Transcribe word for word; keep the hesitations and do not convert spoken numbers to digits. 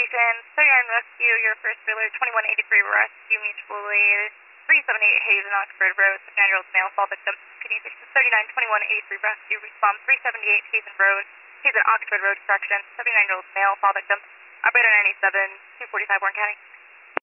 Station, thirty-nine Rescue, your first wheeler, twenty-one eighty-three Rescue, mutual aid, three seventy-eight Hazen Oxford Road, seventy-nine-year-old male, fall victim. Kidney Station, thirty-nine twenty-one eighty-three Rescue, respond three seventy-eight Hazen Road, Hazen Oxford Road, correction, seventy-nine-year-old male, fall victim. Operator ninety-seven, two forty-five Warren County.